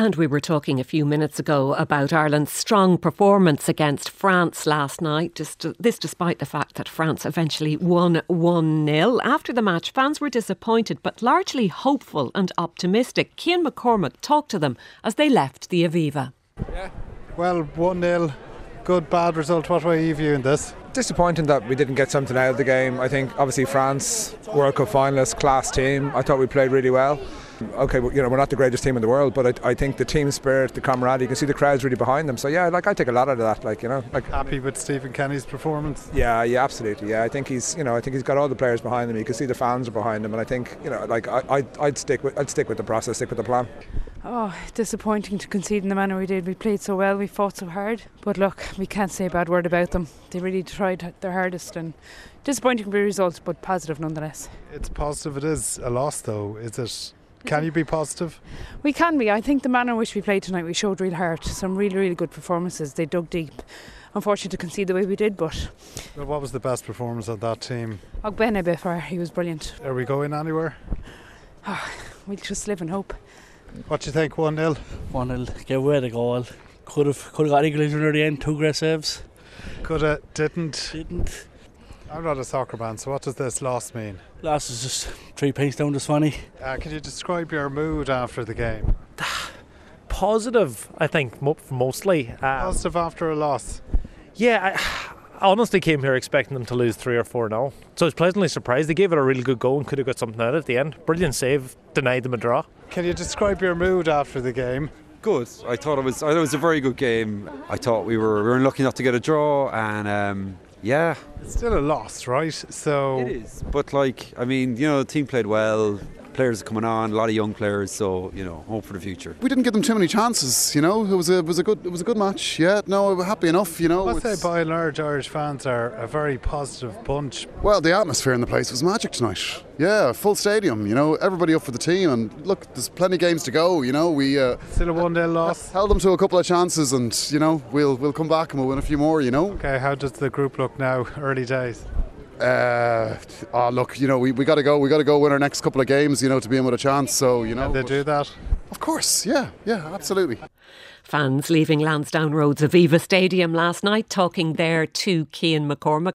And we were talking a few minutes ago about Ireland's strong performance against France last night. This despite the fact that France eventually won 1-0. After the match, fans were disappointed but largely hopeful and optimistic. Cian McCormack talked to them as they left the Aviva. Yeah, well, 1-0, good, bad result. What way are you viewing this? Disappointing that we didn't get something out of the game. I think obviously France, World Cup finalists, class team. I thought we played really well. Okay, we're not the greatest team in the world, but I think the team spirit, the camaraderie, you can see the crowd's really behind them. So yeah, I take a lot out of that. Happy with Stephen Kenny's performance? Yeah, absolutely. Yeah, I think he's got all the players behind him. You can see the fans are behind him, and I think I'd stick with the process, stick with the plan. Oh, disappointing to concede in the manner we did. We played so well, we fought so hard. But look, we can't say a bad word about them. They really tried their hardest, and disappointing for the result, but positive nonetheless. It's positive. It is a loss though, is it? Can you be positive? We can be. I think the manner in which we played tonight, we showed real heart. Some really, really good performances. They dug deep. Unfortunate to concede the way we did, but... Well, what was the best performance of that team? Ogbene Befar, he was brilliant. Are we going anywhere? We'll just live and hope. What do you think, 1-0? 1-0, gave away the goal. Could have got equaliser near the end, 2 great saves. Coulda, didn't. I'm not a soccer man, so what does this loss mean? Loss is just 3 points down to Swanee. Can you describe your mood after the game? Positive, I think, mostly. Positive after a loss? Yeah, I honestly came here expecting them to lose 3 or 4-0. So I was pleasantly surprised. They gave it a really good go and could have got something out at the end. Brilliant save, denied them a draw. Can you describe your mood after the game? Good. I thought it was a very good game. I thought we were lucky not to get a draw, and yeah. It's still a loss, right? So it is. But the team played well. Players are coming on, a lot of young players, so hope for the future. We didn't give them too many chances, It was a good match. Yeah, no, we're happy enough, I'd say by and large Irish fans are a very positive bunch. Well, the atmosphere in the place was magic tonight. Yeah, full stadium, everybody up for the team, and look, there's plenty of games to go, we still a 1-0 loss. Held them to a couple of chances, and we'll come back and we'll win a few more, Okay, how does the group look now, early days? Look, we got to go. We got to go win our next couple of games, to be in with a chance. So, Can they do that? Of course, yeah, absolutely. Fans leaving Lansdowne Road's Aviva Stadium last night talking there to Cian McCormack.